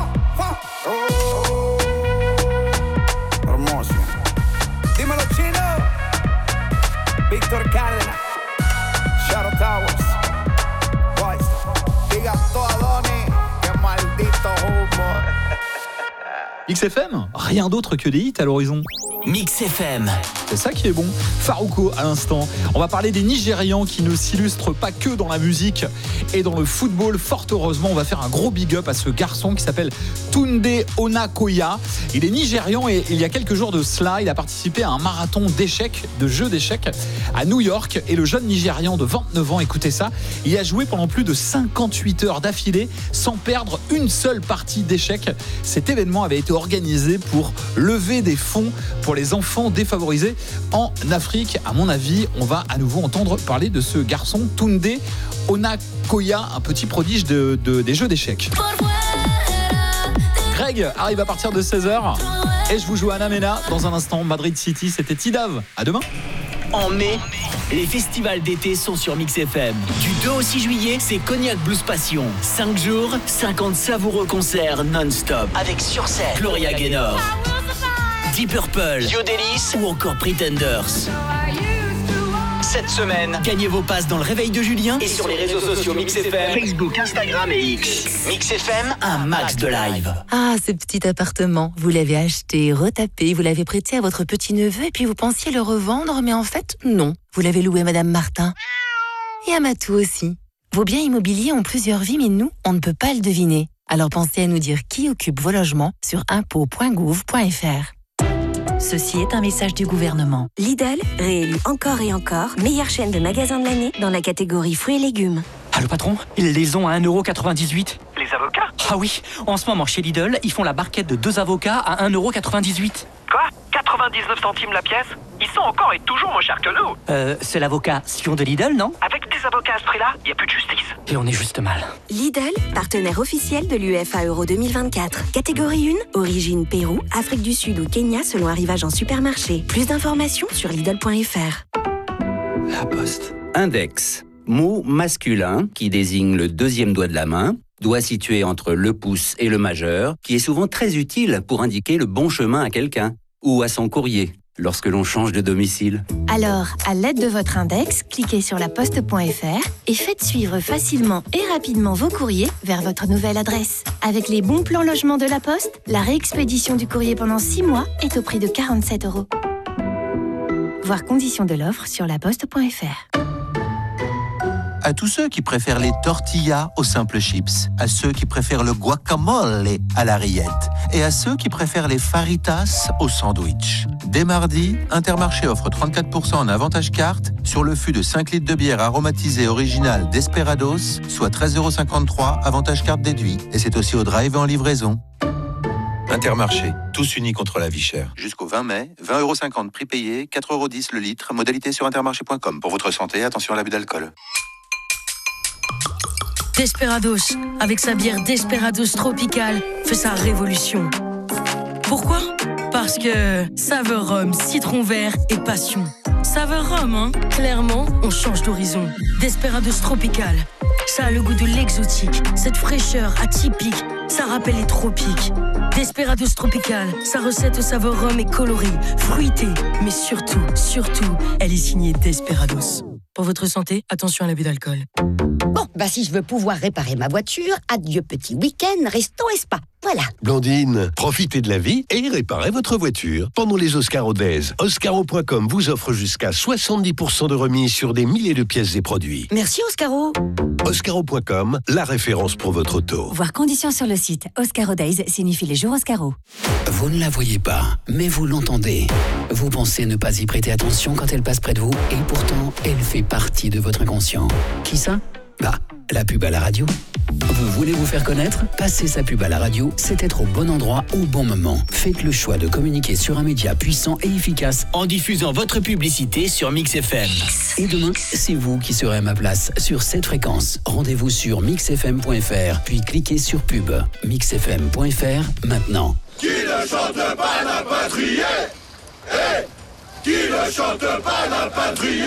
[SPEAKER 11] Hermoso. Dímelo, Chino. Víctor Cárdenas. Shadow Towers. Boys. Diga todo a Donnie. Qué maldito humo.
[SPEAKER 6] X F M, rien d'autre que des hits à l'horizon.
[SPEAKER 2] Mix F M.
[SPEAKER 6] C'est ça qui est bon. Farouko à l'instant. On va parler des Nigérians qui ne s'illustrent pas que dans la musique et dans le football. Fort heureusement, on va faire un gros big up à ce garçon qui s'appelle Tunde Onakoya. Il est nigérian et il y a quelques jours de cela, il a participé à un marathon d'échecs, de jeux d'échecs à New York. Et le jeune Nigérian de vingt-neuf ans, écoutez ça, il a joué pendant plus de cinquante-huit heures d'affilée sans perdre une seule partie d'échecs. Cet événement avait été organisé pour lever des fonds pour les enfants défavorisés en Afrique. À mon avis, on va à nouveau entendre parler de ce garçon Tunde Onakoya, un petit prodige de, de, des jeux d'échecs. Greg arrive à partir de seize heures. Et je vous joue Anna Mena dans un instant. Madrid City, c'était Tidav. À demain.
[SPEAKER 2] En mai, les festivals d'été sont sur Mix F M. Du deux au six juillet, c'est Cognac Blues Passion. cinq jours, cinquante savoureux concerts non-stop. Avec sur scène Gloria Gaynor, Deep Purple, Yodelis ou encore Pretenders. Cette semaine, gagnez vos passes dans le réveil de Julien et sur les réseaux sociaux Mix F M, Facebook, Instagram et X. Mix F M, un max de live.
[SPEAKER 1] Ah, ce petit appartement, vous l'avez acheté, retapé, vous l'avez prêté à votre petit-neveu et puis vous pensiez le revendre, mais en fait, non. Vous l'avez loué à Madame Martin. Et à Matou aussi. Vos biens immobiliers ont plusieurs vies, mais nous, on ne peut pas le deviner. Alors pensez à nous dire qui occupe vos logements sur impôts point gouv point f r.
[SPEAKER 13] Ceci est un message du gouvernement.
[SPEAKER 21] Lidl, réélu encore et encore, meilleure chaîne de magasins de l'année dans la catégorie fruits et légumes.
[SPEAKER 14] Ah, le patron, ils les ont à un euro quatre-vingt-dix-huit.
[SPEAKER 16] Les avocats?
[SPEAKER 14] Ah oui, en ce moment chez Lidl, ils font la barquette de deux avocats à un euro quatre-vingt-dix-huit.
[SPEAKER 16] Quoi? quatre-vingt-dix-neuf centimes la pièce? Ils sont encore et toujours moins chers que nous.
[SPEAKER 14] Euh, c'est l'avocat Sion de Lidl, non?
[SPEAKER 16] Avec des avocats à ce prix-là, il n'y a plus de justice.
[SPEAKER 14] Et on est juste mal.
[SPEAKER 21] Lidl, partenaire officiel de l'U E F A Euro deux mille vingt-quatre. Catégorie un, origine Pérou, Afrique du Sud ou Kenya selon arrivage en supermarché. Plus d'informations sur Lidl point f r.
[SPEAKER 17] La Poste. Index. Mot masculin qui désigne le deuxième doigt de la main, doigt situé entre le pouce et le majeur, qui est souvent très utile pour indiquer le bon chemin à quelqu'un ou à son courrier lorsque l'on change de domicile.
[SPEAKER 21] Alors, à l'aide de votre index, cliquez sur la poste point f r et faites suivre facilement et rapidement vos courriers vers votre nouvelle adresse. Avec les bons plans logement de la Poste, la réexpédition du courrier pendant six mois est au prix de quarante-sept euros. Voir conditions de l'offre sur la poste point f r.
[SPEAKER 25] À tous ceux qui préfèrent les tortillas aux simples chips, à ceux qui préfèrent le guacamole à la rillette et à ceux qui préfèrent les faritas au sandwich. Dès mardi, Intermarché offre trente-quatre pour cent en avantage carte sur le fût de cinq litres de bière aromatisée originale Desperados, soit treize euros cinquante-trois, avantage carte déduit. Et c'est aussi au drive et en livraison.
[SPEAKER 20] Intermarché, tous unis contre la vie chère.
[SPEAKER 25] Jusqu'au vingt mai, vingt euros cinquante prix payé, quatre euros dix le litre, modalité sur intermarché point com. Pour votre santé, attention à l'abus d'alcool.
[SPEAKER 26] Desperados, avec sa bière Desperados Tropical, fait sa révolution. Pourquoi? Parce que saveur rhum, citron vert et passion. Saveur rhum, hein? Clairement, on change d'horizon. Desperados Tropical, ça a le goût de l'exotique, cette fraîcheur atypique, ça rappelle les tropiques. Desperados Tropical, sa recette au saveur rhum est colorée, fruitée, mais surtout, surtout, elle est signée Desperados. Pour votre santé, attention à l'abus d'alcool.
[SPEAKER 27] Bon, bah si je veux pouvoir réparer ma voiture, adieu petit week-end, resto et spa. Voilà.
[SPEAKER 28] Blandine, profitez de la vie et réparez votre voiture. Pendant les Oscaro Days, Oscaro point com vous offre jusqu'à soixante-dix pour cent de remise sur des milliers de pièces et produits.
[SPEAKER 27] Merci Oscaro.
[SPEAKER 28] Oscaro point com, la référence pour votre auto.
[SPEAKER 21] Voir conditions sur le site. Oscaro Days signifie les jours Oscaro.
[SPEAKER 29] Vous ne la voyez pas, mais vous l'entendez. Vous pensez ne pas y prêter attention quand elle passe près de vous, et pourtant, elle fait partie de votre inconscient. Qui ça? Bah, la pub à la radio. Vous voulez vous faire connaître? Passer sa pub à la radio, c'est être au bon endroit au bon moment. Faites le choix de communiquer sur un média puissant et efficace
[SPEAKER 2] en diffusant votre publicité sur Mix F M.
[SPEAKER 29] Et demain, c'est vous qui serez à ma place sur cette fréquence. Rendez-vous sur mix f m point f r, puis cliquez sur pub. mix f m point f r, maintenant.
[SPEAKER 12] Qui ne chante pas n'a pas trié. Eh, qui ne chante pas n'a pas trié.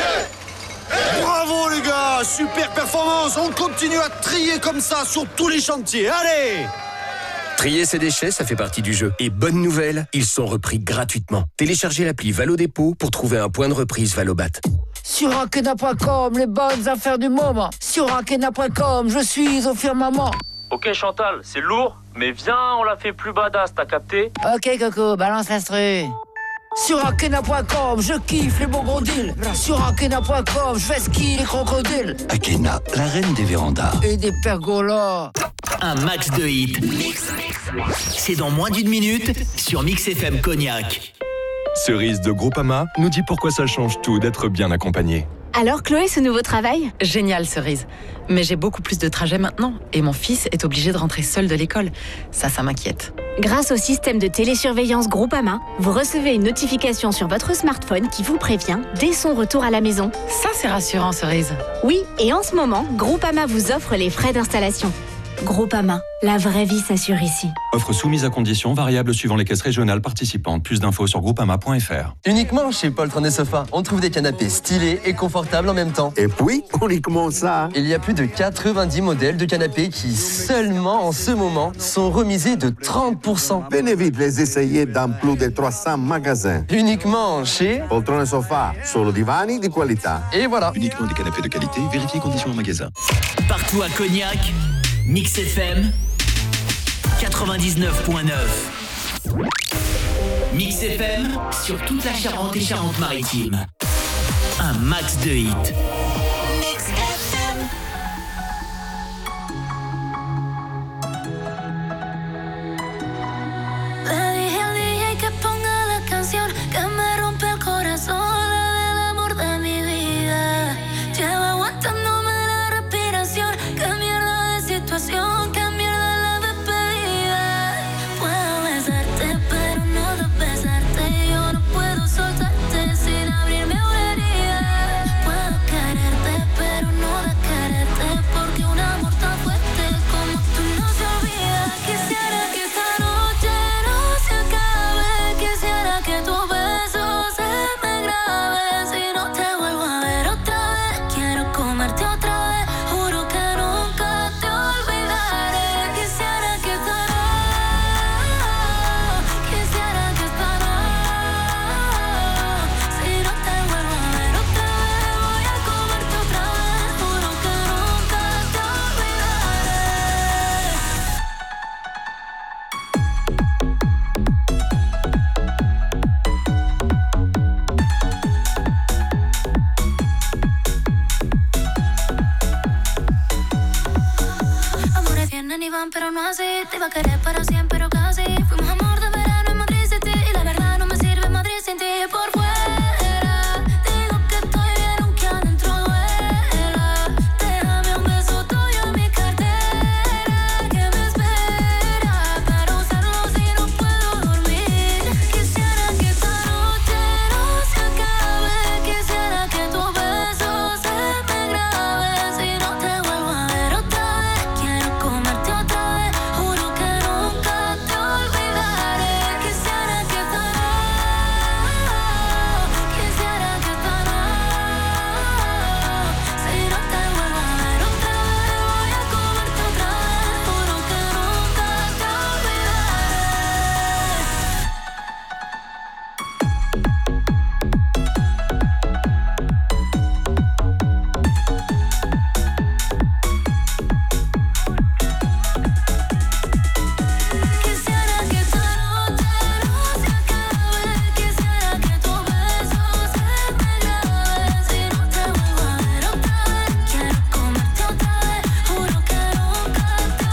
[SPEAKER 8] Bravo les gars, super performance, on continue à trier comme ça sur tous les chantiers, allez!
[SPEAKER 30] Trier ses déchets, ça fait partie du jeu. Et bonne nouvelle, ils sont repris gratuitement. Téléchargez l'appli Valo Dépôt pour trouver un point de reprise Valobat.
[SPEAKER 22] Sur Ankena point com, les bonnes affaires du moment. Sur Ankena point com, je suis au firmament.
[SPEAKER 31] Ok Chantal, c'est lourd, mais viens, on la fait plus badass, t'as capté?
[SPEAKER 22] Ok Coco, balance l'instru. Sur Ankena point com, je kiffe les bons gros deals. Sur Ankena point com, je fais ski les crocodiles.
[SPEAKER 9] Ankena, la reine des vérandas.
[SPEAKER 22] Et des pergolas.
[SPEAKER 2] Un max de hits. C'est dans moins d'une minute sur Mix F M Cognac.
[SPEAKER 3] Cerise de Groupama nous dit pourquoi ça change tout d'être bien accompagné.
[SPEAKER 15] Alors Chloé, ce nouveau travail?
[SPEAKER 32] Génial Cerise. Mais j'ai beaucoup plus de trajets maintenant et mon fils est obligé de rentrer seul de l'école. Ça, ça m'inquiète.
[SPEAKER 15] Grâce au système de télésurveillance Groupama, vous recevez une notification sur votre smartphone qui vous prévient dès son retour à la maison.
[SPEAKER 32] Ça, c'est rassurant Cerise.
[SPEAKER 15] Oui, et en ce moment, Groupama vous offre les frais d'installation.
[SPEAKER 1] Groupama, la vraie vie s'assure ici.
[SPEAKER 3] Offre soumise à conditions, variable suivant les caisses régionales participantes. Plus d'infos sur groupama point f r.
[SPEAKER 4] Uniquement chez Poltron et Sofa, on trouve des canapés stylés et confortables en même temps.
[SPEAKER 5] Et puis, uniquement ça.
[SPEAKER 4] Il y a plus de quatre-vingt-dix modèles de canapés qui, seulement en ce moment, sont remisés de trente pour cent.
[SPEAKER 5] Venez vite les essayer dans plus de trois cents magasins.
[SPEAKER 4] Uniquement chez
[SPEAKER 5] Poltron et Sofa, solo divani di qualità.
[SPEAKER 4] Et voilà.
[SPEAKER 3] Uniquement des canapés de qualité, vérifiez conditions en magasin.
[SPEAKER 2] Partout à Cognac, Mix F M quatre-vingt-dix-neuf point neuf. Mix F M sur toute la Charente et Charente-Maritime. Un max de hits. Mix F M.
[SPEAKER 6] Le dije al D J que ponga la canción que me rompe el corazón, la del amor de mi vida. Llevo aguantándome la respiración. Qué mierda de situación, qué mierda la despedida. Puedo besarte, pero no de besarte. Yo no puedo soltarte sin abrirme una herida. Puedo quererte, pero no de quererte, porque un amor tan fuerte como tú no se olvida. Quisiera que esta noche no se acabe. Quisiera que tu beso se me grabe. Si no te vuelvo a ver otra vez, quiero comerte otra vez. Juro que nunca te olvidaré. Quisiera que esta noche, quisiera que esta noche, si no te vuelvo a ver otra vez, voy a comerte otra vez. Juro que nunca te olvidaré. Amores vienen y van, pero no así. Te iba a querer para siempre, pero casi. Fuimos amor de verano en Madrid City. Y la verdad no me sirve Madrid sin ti. Por fuera digo que estoy bien aunque adentro duela. Déjame un beso tuyo en mi cartera que me espera para usarlo si no puedo dormir. Quisiera que esta noche no se acabe. Quisiera que tu beso se me grabe. Si no te vuelvo a ver otra vez, quiero comerte otra vez. Juro que nunca te olvidaré. Quisiera que esta noche, quisiera que esta noche, si no te vuelvo a ver otra vez, voy a comerte otra vez. Juro que nunca te Quisiera que esta noche no se acabe. Quisiera que tu beso se me grabe. Si no te vuelvo a ver otra vez, quiero comerte otra vez. Juro que nunca te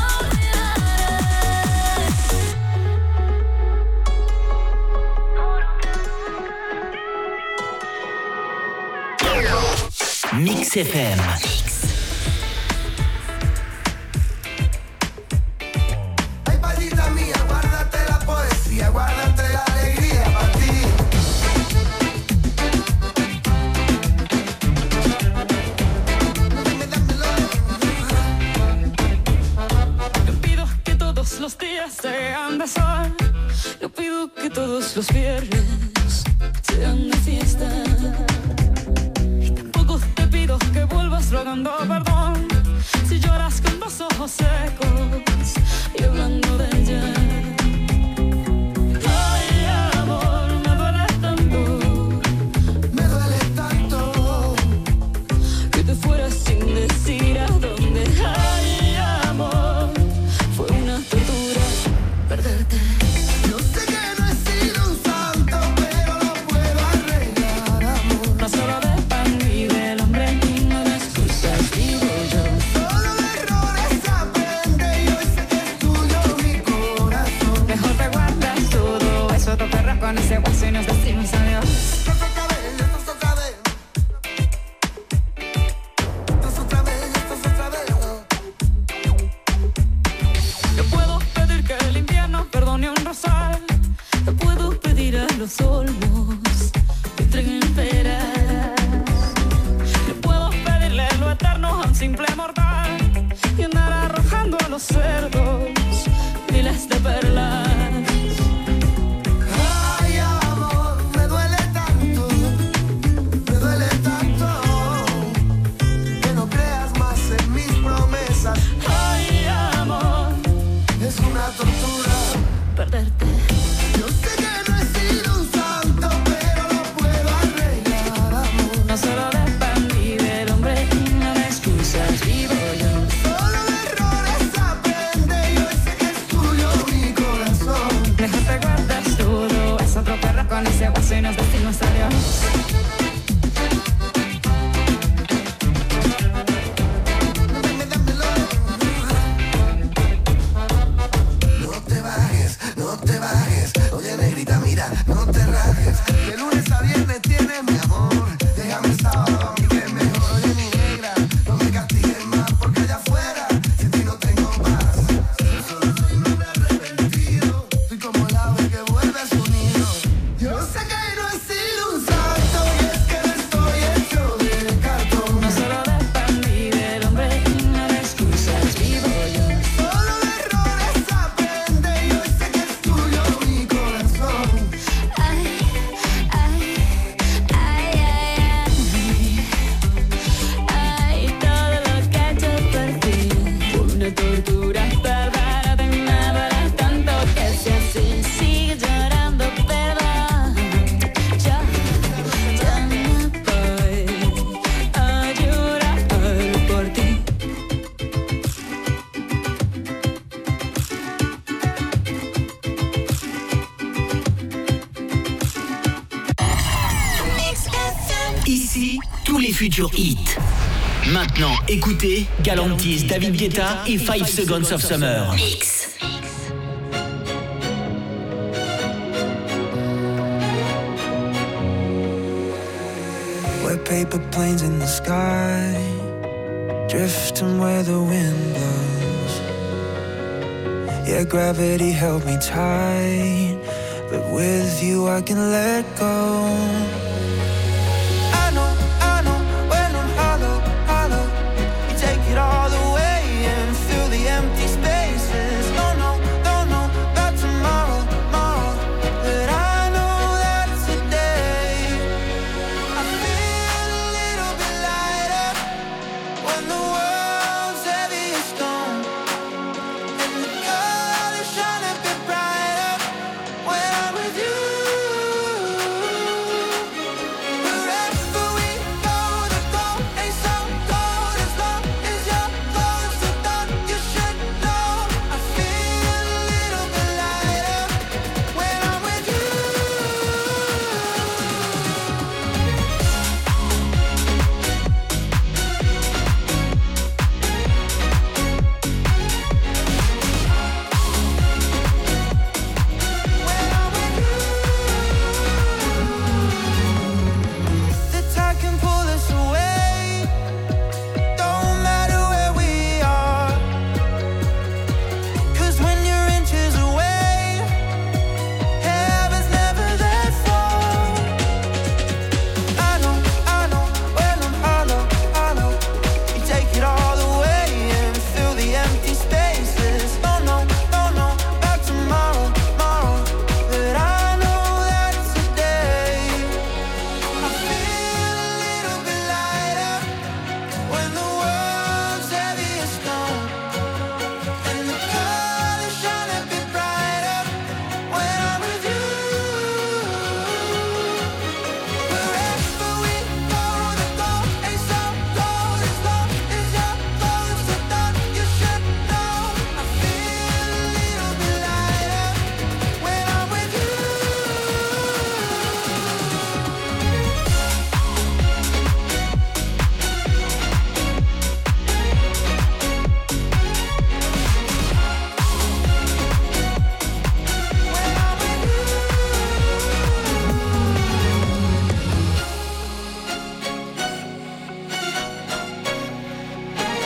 [SPEAKER 6] olvidaré.
[SPEAKER 2] Mix F M.
[SPEAKER 12] Ay, palita mía, guárdate la poesía, guárdate la alegría para ti.
[SPEAKER 7] Yo pido que todos los días sean de sol. Yo pido que todos los viernes sean de fiesta. Y tampoco te pido que vuelvas rogando perdón si lloras con los ojos secos y hablando de ella. Ay, amor, me duele tanto,
[SPEAKER 12] Me duele tanto
[SPEAKER 7] que te fueras sin decir a dónde. Ay, amor, fue una tortura perderte.
[SPEAKER 12] Yo sé que no he sido un santo, pero lo puedo arreglar, amor.
[SPEAKER 7] No solo de pan vive el hombre, ni no de excusas vivo yo.
[SPEAKER 12] Solo de errores aprende y hoy sé que es tuyo mi corazón.
[SPEAKER 7] Mejor te guardas todo eso, te perras con ese guaso y nos decimos adiós.
[SPEAKER 12] Esto otra vez, esto otra vez. Esto otra vez, esto otra vez.
[SPEAKER 7] Yo puedo pedir que el invierno perdone un rosal. Yo puedo pedir a los olmos que entreguen peras. Yo puedo pedirle lo eterno a un simple mortal y andar arrojando a los los cerdos, miles de perlas.
[SPEAKER 12] Ay, amor, me duele tanto, me duele tanto, que no creas más en mis promesas.
[SPEAKER 7] Ay, amor,
[SPEAKER 12] es una tortura
[SPEAKER 7] perderte.
[SPEAKER 12] Yo sé que no he sido un santo, pero lo puedo arreglar, amor.
[SPEAKER 7] No solo dependí del hombre y no me excusas, vivo yo.
[SPEAKER 12] Solo de errores aprende, yo sé que es tuyo mi corazón.
[SPEAKER 7] Mejor te guardas todo, es otro perro con ese guaso y nos decimos adiós.
[SPEAKER 12] No te bajes, no te bajes. Oye, negrita, mira, no te rajes. De lunes a viernes tienes mi amor. Déjame el sábado, a mí que es mejor. Oye, mi negra, no me castigues más, porque allá afuera sin ti no tengo paz. Yo solo soy un hombre arrepentido. Soy como el ave que vuelve a su nido. Yo sé que no he sido un santo, y es que no estoy hecho de cartón.
[SPEAKER 7] No solo dependí del hombre y no me excusas, vivo yo.
[SPEAKER 12] Solo de errores aprende, yo sé que es tuyo mi corazón.
[SPEAKER 6] Ay, ay, ay, ay, ay, todo lo que he hecho por ti.
[SPEAKER 7] Una tortura bárbara, de nada era tanto que si así sigue llorando, perdón. Yo, yo no voy a llorar por ti.
[SPEAKER 2] Ici, tous les futurs hits. Maintenant, écoutez Galantis, David Guetta et five Seconds of Summer. Mix.
[SPEAKER 10] We're paper planes in the sky, drifting where the wind blows. Yeah, gravity held me tight, but with you I can let go.